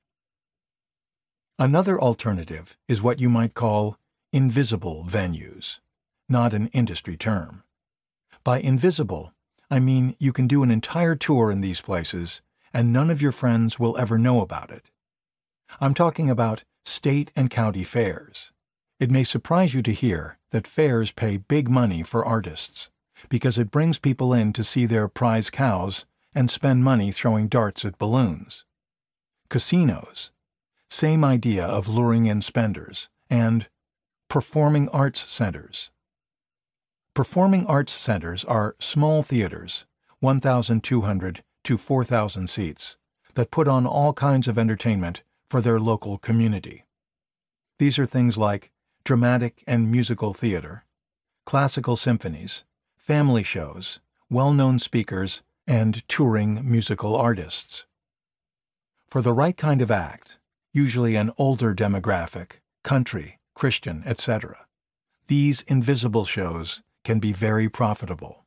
Speaker 1: Another alternative is what you might call invisible venues, not an industry term. By invisible, I mean you can do an entire tour in these places and none of your friends will ever know about it. I'm talking about state and county fairs. It may surprise you to hear that fairs pay big money for artists because it brings people in to see their prize cows and spend money throwing darts at balloons. Casinos, same idea of luring in spenders, and performing arts centers. Performing arts centers are small theaters, one thousand two hundred to four thousand seats, that put on all kinds of entertainment for their local community. These are things like dramatic and musical theater, classical symphonies, family shows, well-known speakers, and touring musical artists. For the right kind of act, usually an older demographic, country, Christian, et cetera, these invisible shows can be very profitable.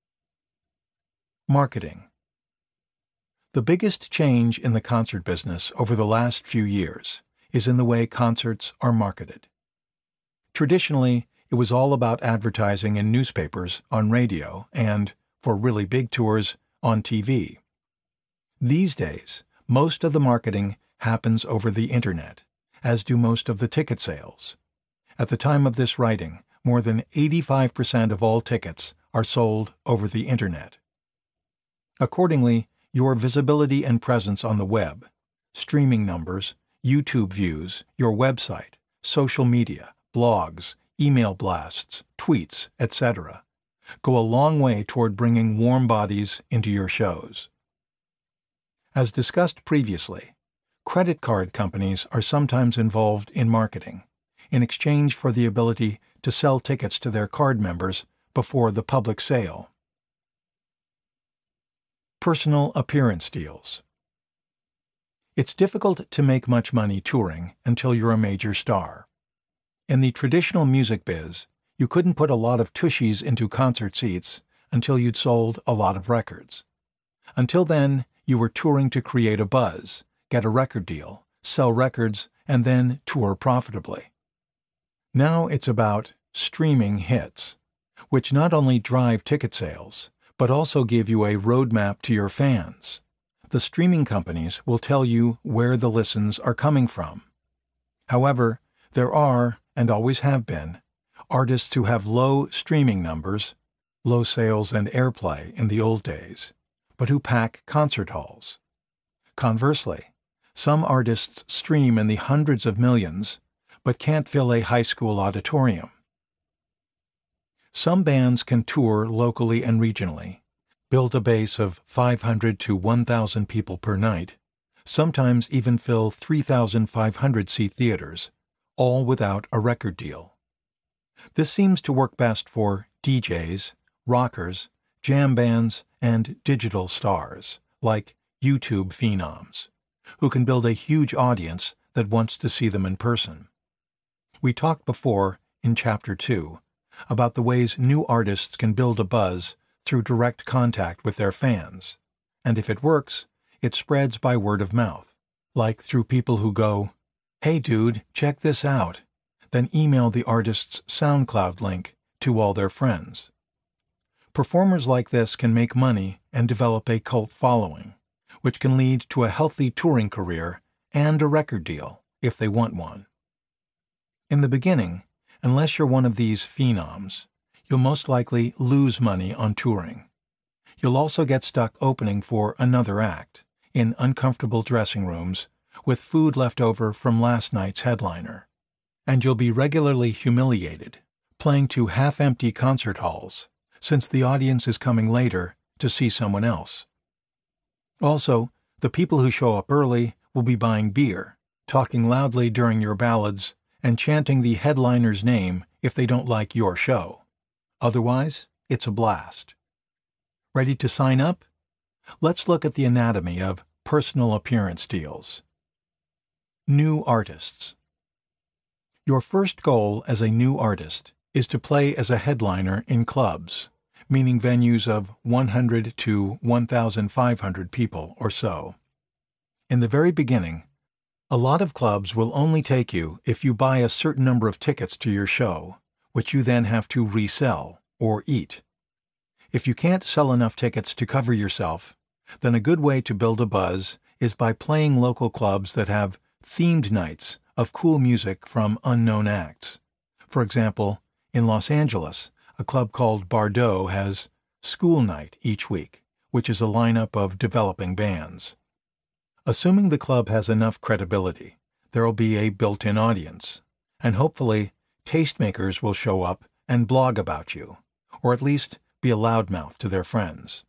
Speaker 1: Marketing. The biggest change in the concert business over the last few years is in the way concerts are marketed. Traditionally, it was all about advertising in newspapers, on radio, and, for really big tours, on T V. These days, most of the marketing happens over the Internet, as do most of the ticket sales. At the time of this writing, more than eighty-five percent of all tickets are sold over the Internet. Accordingly, your visibility and presence on the web, streaming numbers, YouTube views, your website, social media, blogs, email blasts, tweets, et cetera, go a long way toward bringing warm bodies into your shows. As discussed previously, credit card companies are sometimes involved in marketing, in exchange for the ability to sell tickets to their card members before the public sale. Personal appearance deals. It's difficult to make much money touring until you're a major star. In the traditional music biz, you couldn't put a lot of tushies into concert seats until you'd sold a lot of records. Until then, you were touring to create a buzz, get a record deal, sell records, and then tour profitably. Now it's about streaming hits, which not only drive ticket sales, but also give you a roadmap to your fans. The streaming companies will tell you where the listens are coming from. However, there are, and always have been, artists who have low streaming numbers, low sales and airplay in the old days, but who pack concert halls. Conversely, some artists stream in the hundreds of millions, but can't fill a high school auditorium. Some bands can tour locally and regionally, build a base of five hundred to one thousand people per night, sometimes even fill three thousand five hundred seat theaters, all without a record deal. This seems to work best for D Js, rockers, jam bands, and digital stars, like YouTube phenoms, who can build a huge audience that wants to see them in person. We talked before, in Chapter two, about the ways new artists can build a buzz through direct contact with their fans, and if it works, it spreads by word of mouth, like through people who go, "Hey dude, check this out," then email the artist's SoundCloud link to all their friends. Performers like this can make money and develop a cult following, which can lead to a healthy touring career and a record deal, if they want one. In the beginning, unless you're one of these phenoms, you'll most likely lose money on touring. You'll also get stuck opening for another act, in uncomfortable dressing rooms, with food left over from last night's headliner. And you'll be regularly humiliated, playing to half-empty concert halls, since the audience is coming later to see someone else. Also, the people who show up early will be buying beer, talking loudly during your ballads, and chanting the headliner's name if they don't like your show. Otherwise, it's a blast. Ready to sign up? Let's look at the anatomy of personal appearance deals. New artists. Your first goal as a new artist is to play as a headliner in clubs, meaning venues of one hundred to one thousand five hundred people or so. In the very beginning, a lot of clubs will only take you if you buy a certain number of tickets to your show, which you then have to resell or eat. If you can't sell enough tickets to cover yourself, then a good way to build a buzz is by playing local clubs that have themed nights of cool music from unknown acts. For example, in Los Angeles, a club called Bardot has School Night each week, which is a lineup of developing bands. Assuming the club has enough credibility, there will be a built-in audience, and hopefully tastemakers will show up and blog about you, or at least be a loudmouth to their friends.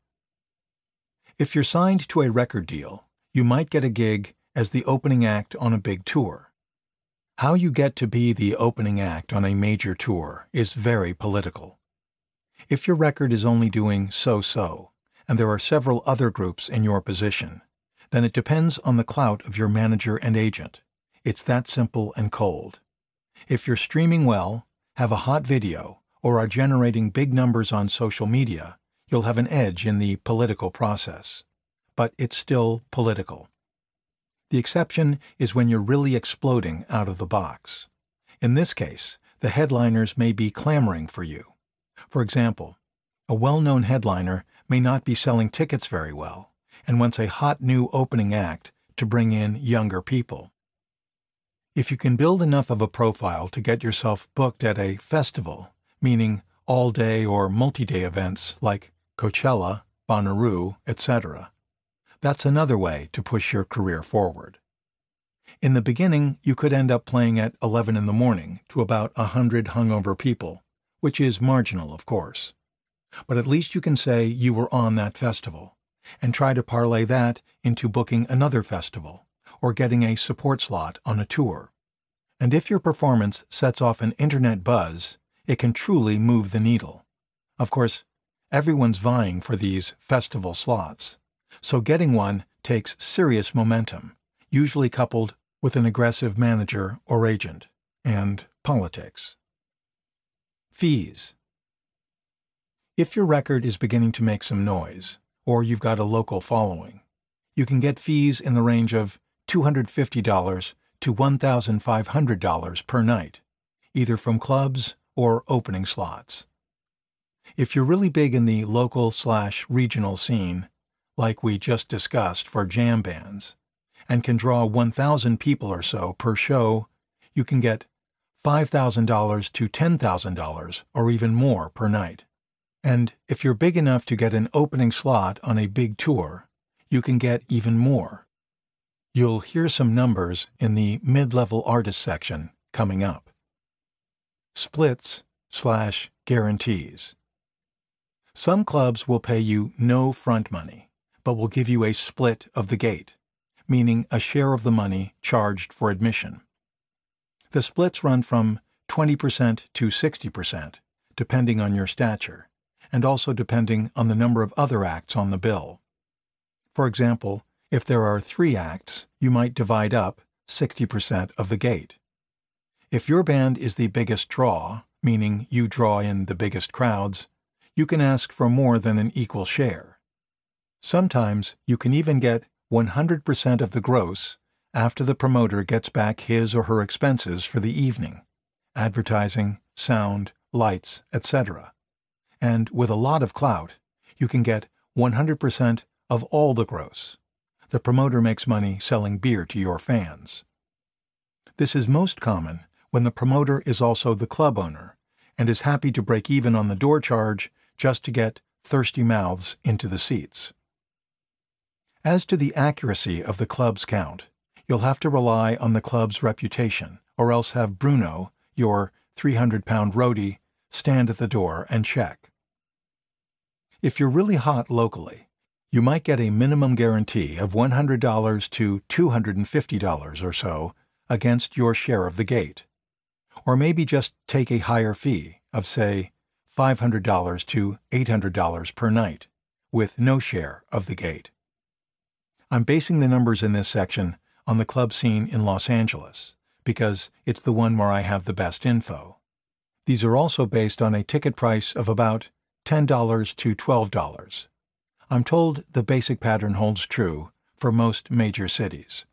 Speaker 1: If you're signed to a record deal, you might get a gig as the opening act on a big tour. How you get to be the opening act on a major tour is very political. If your record is only doing so-so, and there are several other groups in your position, then it depends on the clout of your manager and agent. It's that simple and cold. If you're streaming well, have a hot video, or are generating big numbers on social media, you'll have an edge in the political process. But it's still political. The exception is when you're really exploding out of the box. In this case, the headliners may be clamoring for you. For example, a well-known headliner may not be selling tickets very well and wants a hot new opening act to bring in younger people. If you can build enough of a profile to get yourself booked at a festival, meaning all-day or multi-day events like Coachella, Bonnaroo, et cetera, that's another way to push your career forward. In the beginning, you could end up playing at eleven in the morning to about a hundred hungover people, which is marginal, of course. But at least you can say you were on that festival, and try to parlay that into booking another festival, or getting a support slot on a tour. And if your performance sets off an internet buzz, it can truly move the needle. Of course, everyone's vying for these festival slots, so getting one takes serious momentum, usually coupled with an aggressive manager or agent, and politics. Fees. If your record is beginning to make some noise, or you've got a local following, you can get fees in the range of two hundred fifty dollars to one thousand five hundred dollars per night, either from clubs or opening slots. If you're really big in the local slash regional scene, like we just discussed for jam bands, and can draw one thousand people or so per show, you can get five thousand dollars to ten thousand dollars or even more per night. And if you're big enough to get an opening slot on a big tour, you can get even more. You'll hear some numbers in the mid-level artist section coming up. Splits slash guarantees. Some clubs will pay you no front money, but will give you a split of the gate, meaning a share of the money charged for admission. The splits run from twenty percent to sixty percent, depending on your stature, and also depending on the number of other acts on the bill. For example, if there are three acts, you might divide up sixty percent of the gate. If your band is the biggest draw, meaning you draw in the biggest crowds, you can ask for more than an equal share. Sometimes you can even get one hundred percent of the gross after the promoter gets back his or her expenses for the evening, advertising, sound, lights, et cetera. And with a lot of clout, you can get one hundred percent of all the gross. The promoter makes money selling beer to your fans. This is most common when the promoter is also the club owner and is happy to break even on the door charge just to get thirsty mouths into the seats. As to the accuracy of the club's count, you'll have to rely on the club's reputation, or else have Bruno, your three hundred pound roadie, stand at the door and check. If you're really hot locally, you might get a minimum guarantee of one hundred dollars to two hundred fifty dollars or so against your share of the gate, or maybe just take a higher fee of, say, five hundred dollars to eight hundred dollars per night, with no share of the gate. I'm basing the numbers in this section on the club scene in Los Angeles, because it's the one where I have the best info. These are also based on a ticket price of about ten dollars to twelve dollars. I'm told the basic pattern holds true for most major cities.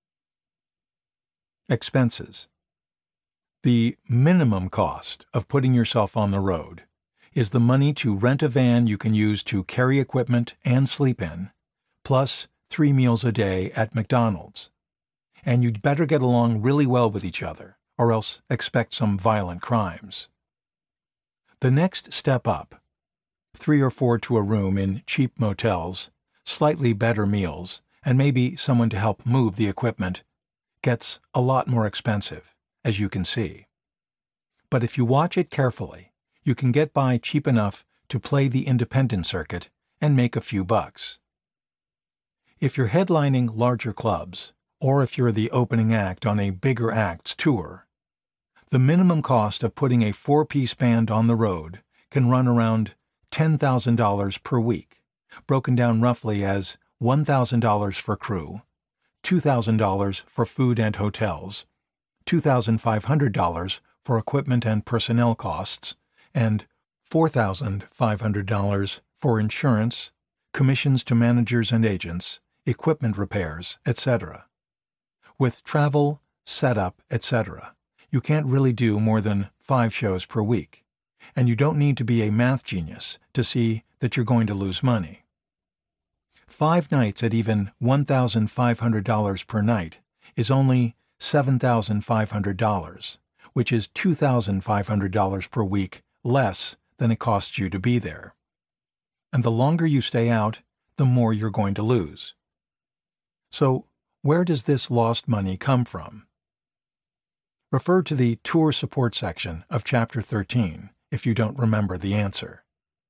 Speaker 1: Expenses. The minimum cost of putting yourself on the road is the money to rent a van you can use to carry equipment and sleep in, plus three meals a day at McDonald's. And you'd better get along really well with each other, or else expect some violent crimes. The next step up, three or four to a room in cheap motels, slightly better meals, and maybe someone to help move the equipment, gets a lot more expensive, as you can see. But if you watch it carefully, you can get by cheap enough to play the independent circuit and make a few bucks. If you're headlining larger clubs, or if you're the opening act on a bigger act's tour, the minimum cost of putting a four-piece band on the road can run around ten thousand dollars per week, broken down roughly as one thousand dollars for crew, two thousand dollars for food and hotels, two thousand five hundred dollars for equipment and personnel costs, and four thousand five hundred dollars for insurance, commissions to managers and agents, equipment repairs, et cetera. With travel, setup, et cetera, you can't really do more than five shows per week, and you don't need to be a math genius to see that you're going to lose money. Five nights at even one thousand five hundred dollars per night is only seven thousand five hundred dollars, which is two thousand five hundred dollars per week less than it costs you to be there. And the longer you stay out, the more you're going to lose. So, where does this lost money come from? Refer to the Tour Support section of Chapter thirteen if you don't remember the answer.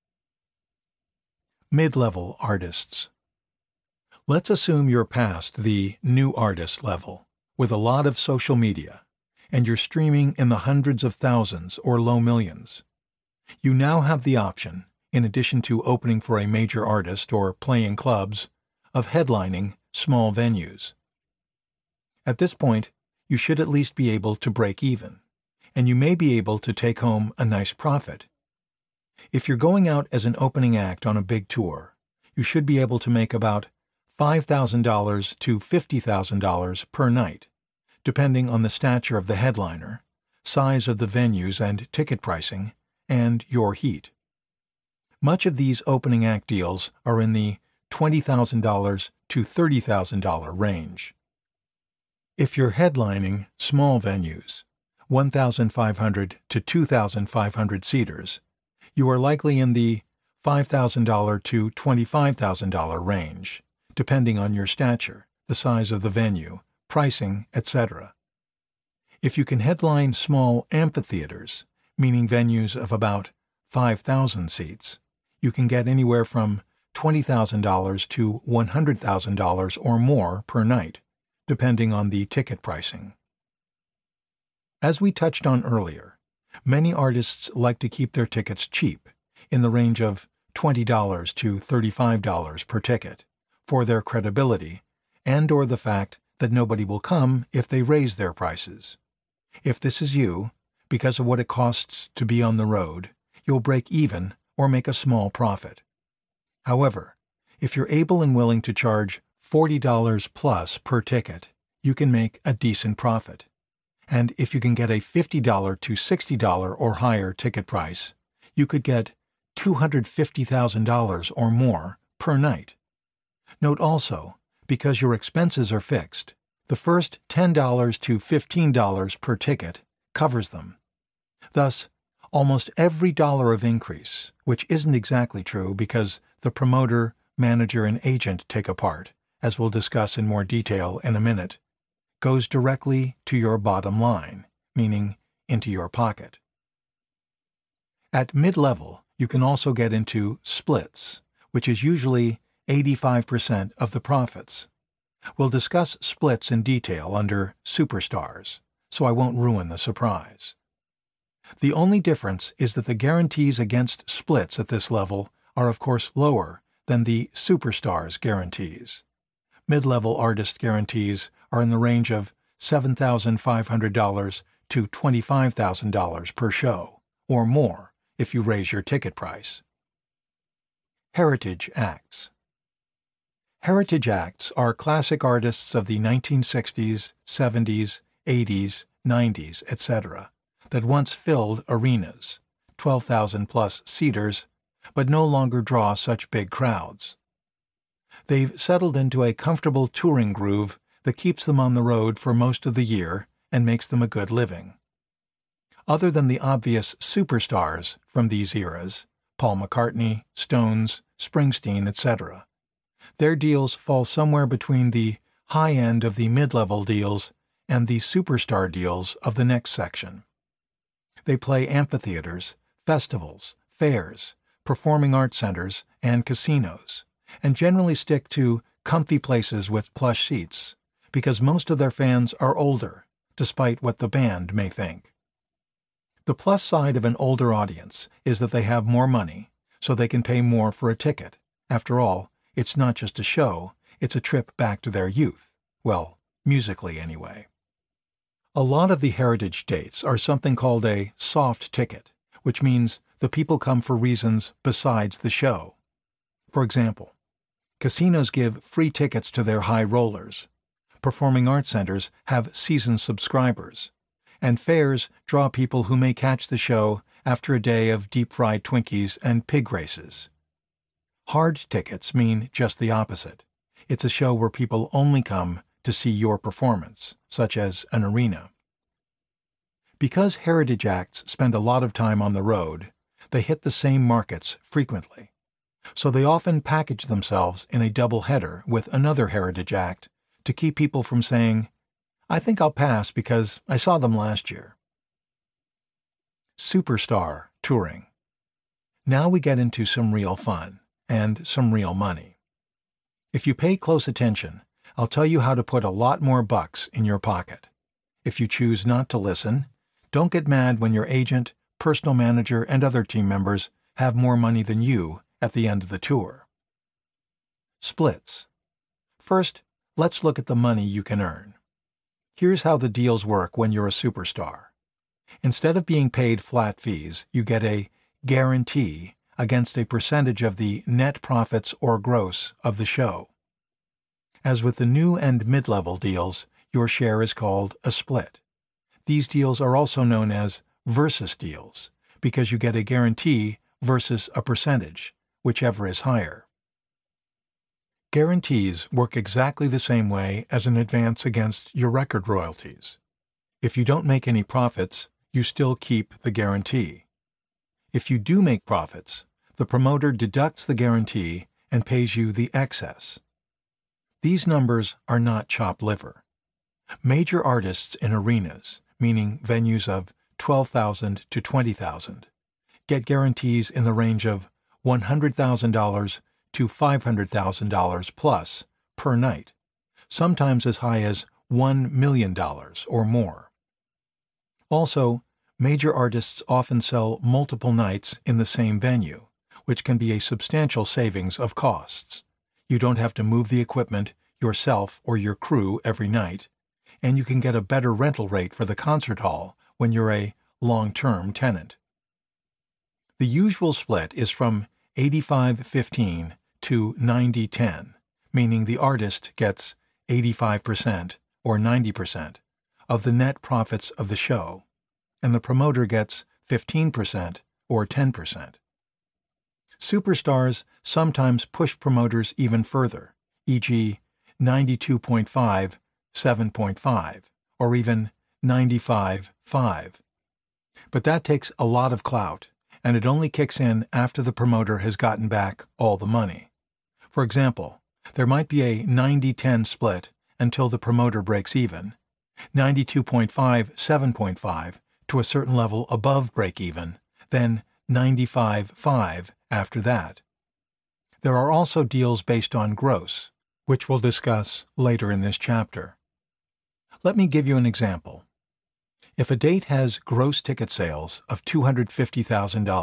Speaker 1: Mid-level artists. Let's assume you're past the new artist level, with a lot of social media, and you're streaming in the hundreds of thousands or low millions. You now have the option, in addition to opening for a major artist or playing clubs, of headlining small venues. At this point, you should at least be able to break even, and you may be able to take home a nice profit. If you're going out as an opening act on a big tour, you should be able to make about five thousand dollars to fifty thousand dollars per night, depending on the stature of the headliner, size of the venues and ticket pricing, and your heat. Much of these opening act deals are in the twenty thousand dollars to thirty thousand dollars range. If you're headlining small venues, one thousand five hundred to two thousand five hundred seaters, you are likely in the five thousand dollars to twenty-five thousand dollars range, depending on your stature, the size of the venue, pricing, et cetera. If you can headline small amphitheaters, meaning venues of about five thousand seats, you can get anywhere from twenty thousand dollars to one hundred thousand dollars or more per night, depending on the ticket pricing. As we touched on earlier, many artists like to keep their tickets cheap, in the range of twenty dollars to thirty-five dollars per ticket, for their credibility, and or the fact that nobody will come if they raise their prices. If this is you, because of what it costs to be on the road, you'll break even or make a small profit. However, if you're able and willing to charge forty dollars plus per ticket, you can make a decent profit. And if you can get a fifty dollars to sixty dollars or higher ticket price, you could get two hundred fifty thousand dollars or more per night. Note also, because your expenses are fixed, the first ten dollars to fifteen dollars per ticket covers them. Thus, almost every dollar of increase, which isn't exactly true because the promoter, manager, and agent take a part, as we'll discuss in more detail in a minute, goes directly to your bottom line, meaning into your pocket. At mid-level, you can also get into splits, which is usually eighty-five percent of the profits. We'll discuss splits in detail under superstars, so I won't ruin the surprise. The only difference is that the guarantees against splits at this level are of course lower than the superstars guarantees. Mid-level artist guarantees are in the range of seven thousand five hundred dollars to twenty-five thousand dollars per show, or more if you raise your ticket price. Heritage acts. Heritage acts are classic artists of the nineteen sixties, seventies, eighties, nineties, et cetera that once filled arenas, twelve thousand plus seaters, but no longer draw such big crowds. They've settled into a comfortable touring groove that keeps them on the road for most of the year and makes them a good living. Other than the obvious superstars from these eras, Paul McCartney, Stones, Springsteen, et cetera, their deals fall somewhere between the high end of the mid-level deals and the superstar deals of the next section. They play amphitheaters, festivals, fairs, performing arts centers, and casinos, and generally stick to comfy places with plush seats, because most of their fans are older, despite what the band may think. The plus side of an older audience is that they have more money, so they can pay more for a ticket. After all, it's not just a show, it's a trip back to their youth. Well, musically anyway. A lot of the heritage dates are something called a soft ticket, which means the people come for reasons besides the show. For example, casinos give free tickets to their high rollers. Performing arts centers have season subscribers. And fairs draw people who may catch the show after a day of deep-fried Twinkies and pig races. Hard tickets mean just the opposite. It's a show where people only come to see your performance, such as an arena. Because heritage acts spend a lot of time on the road, they hit the same markets frequently. So they often package themselves in a double header with another heritage act to keep people from saying, "I think I'll pass because I saw them last year." Superstar touring. Now we get into some real fun and some real money. If you pay close attention, I'll tell you how to put a lot more bucks in your pocket. If you choose not to listen, don't get mad when your agent, personal manager, and other team members have more money than you at the end of the tour. Splits. First, let's look at the money you can earn. Here's how the deals work when you're a superstar. Instead of being paid flat fees, you get a guarantee against a percentage of the net profits or gross of the show. As with the new and mid-level deals, your share is called a split. These deals are also known as versus deals because you get a guarantee versus a percentage, whichever is higher. Guarantees work exactly the same way as an advance against your record royalties. If you don't make any profits, you still keep the guarantee. If you do make profits, the promoter deducts the guarantee and pays you the excess. These numbers are not chopped liver. Major artists in arenas, meaning venues of twelve thousand to twenty thousand, get guarantees in the range of one hundred thousand dollars to five hundred thousand dollars plus per night, sometimes as high as one million dollars or more. Also, major artists often sell multiple nights in the same venue, which can be a substantial savings of costs. You don't have to move the equipment, yourself or your crew every night, and you can get a better rental rate for the concert hall when you're a long-term tenant. The usual split is from eighty-five fifteen to ninety ten, meaning the artist gets eighty-five percent or ninety percent of the net profits of the show, and the promoter gets fifteen percent or ten percent. Superstars sometimes push promoters even further, for example ninety-two point five, seven point five, or even ninety-five five. But that takes a lot of clout, and it only kicks in after the promoter has gotten back all the money. For example, there might be a ninety ten split until the promoter breaks even, ninety-two point five, seven point five to a certain level above break even, then ninety-five five after that. There are also deals based on gross, which we'll discuss later in this chapter. Let me give you an example. If a date has gross ticket sales of two hundred fifty thousand dollars,